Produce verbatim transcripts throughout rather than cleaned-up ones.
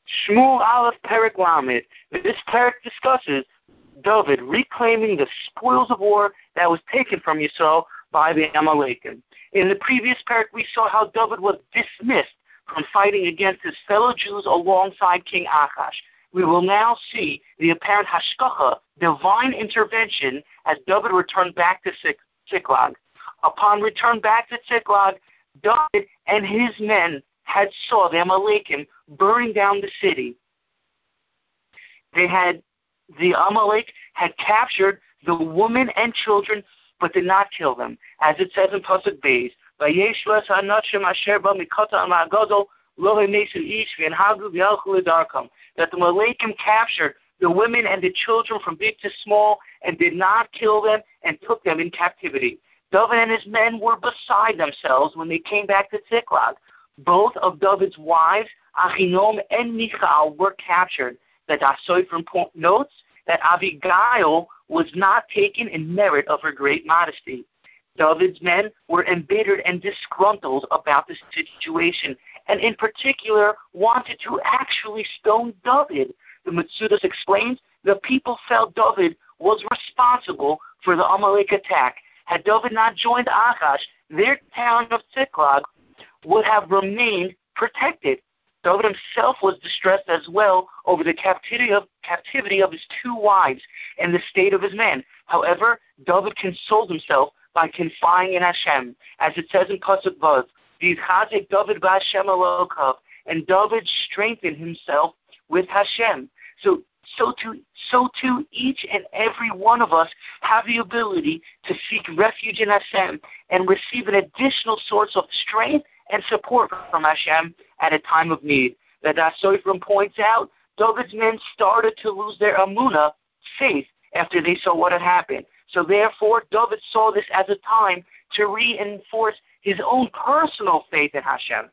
Shmuel Aleph Perek Lamed. This Perek discusses David reclaiming the spoils of war that was taken from Yisrael by the Amalekim. In the previous Perek, we saw how David was dismissed from fighting against his fellow Jews alongside King Achash. We will now see the apparent hashkacha, divine intervention, as David returned back to Ziklag. Upon return back to Ziklag, David and his men had saw the Amalekim burning down the city. They had, the Amalek had captured the women and children, but did not kill them, as it says in Pasuk Beis. That the Amalekim captured the women and the children from big to small and did not kill them and took them in captivity. David and his men were beside themselves when they came back to Ziklag. Both of David's wives, Achinom and Michal, were captured. That Asoifrim notes that Abigail was not taken in merit of her great modesty. David's men were embittered and disgruntled about the situation, and in particular wanted to actually stone David. The Metzudas explains the people felt David was responsible for the Amalek attack. Had David not joined Achash, their town of Ziklag would have remained protected. David himself was distressed as well over the captivity of, captivity of his two wives and the state of his men. However, David consoled himself by confiding in Hashem, as it says in Pasuk Vav, "V'yichazik David b'Hashem Elokav," and David strengthened himself with Hashem. So, so too, so too, each and every one of us have the ability to seek refuge in Hashem and receive an additional source of strength and support from Hashem at a time of need. That Asoifrim points out, David's men started to lose their amunah, faith, after they saw what had happened. So therefore, David saw this as a time to reinforce his own personal faith in Hashem.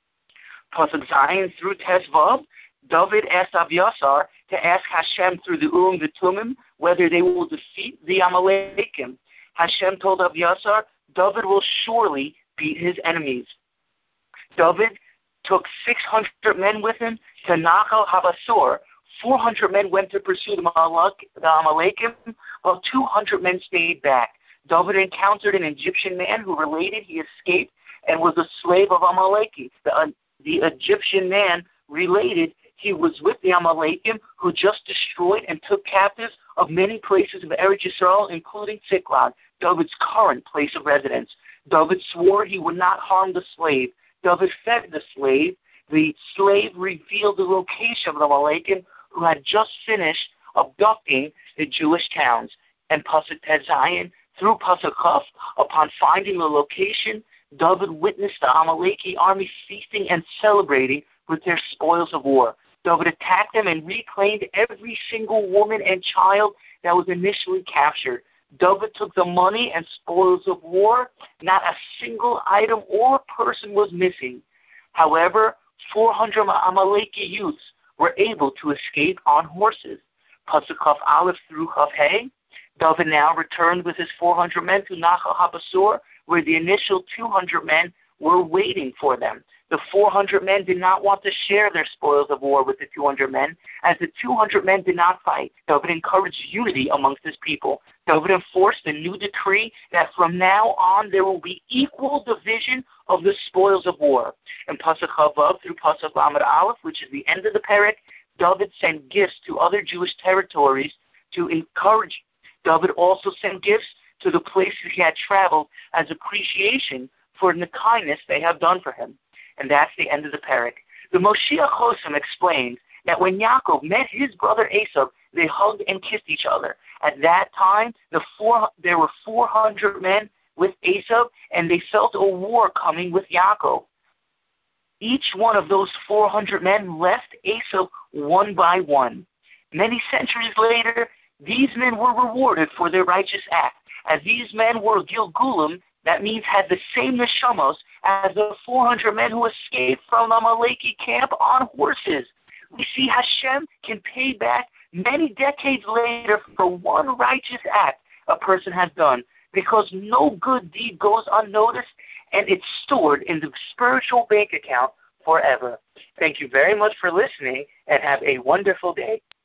Pasuk Zayin through Tesvav, David asked Abiathar to ask Hashem through the Urim V'Tumim whether they will defeat the Amalekim. Hashem told Abiathar, David will surely beat his enemies. David took six hundred men with him to Nachal Habasur. four hundred men went to pursue the Amalekim, while two hundred men stayed back. David encountered an Egyptian man who related he escaped and was a slave of Amaleki. The, uh, the Egyptian man related he was with the Amalekim, who just destroyed and took captives of many places of Eretz Yisrael, including Ziklag, David's current place of residence. David swore he would not harm the slave. David fed the slave. The slave revealed the location of the Amalekim, who had just finished abducting the Jewish towns. And Pasuk Tezayin, through Pasuk Chaf, upon finding the location, David witnessed the Amaleki army feasting and celebrating with their spoils of war. David attacked them and reclaimed every single woman and child that was initially captured. David took the money and spoils of war. Not a single item or person was missing. However, four hundred Amaleki youths were able to escape on horses. Pasuk Chaf Aleph through Chaf Hey. David now returned with his four hundred men to Nachal Habasur, where the initial two hundred men were waiting for them. The four hundred men did not want to share their spoils of war with the two hundred men, as the two hundred men did not fight. David encouraged unity amongst his people. David enforced a new decree that from now on there will be equal division of the spoils of war. In Pasuk Chavav through Pasuk Lamed Aleph, which is the end of the Perek, David sent gifts to other Jewish territories to encourage. David also sent gifts to the places he had traveled as appreciation for the kindness they have done for him. And that's the end of the Perek. The Moshiach Chosim explains that when Yaakov met his brother Esav, they hugged and kissed each other. At that time, the four, there were four hundred men with Esav, and they felt a war coming with Yaakov. Each one of those four hundred men left Esav one by one. Many centuries later, these men were rewarded for their righteous act. As these men were Gilgulim, that means had the same neshamos as the four hundred men who escaped from the Amaleki camp on horses. We see Hashem can pay back many decades later for one righteous act a person has done, because no good deed goes unnoticed, and it's stored in the spiritual bank account forever. Thank you very much for listening, and have a wonderful day.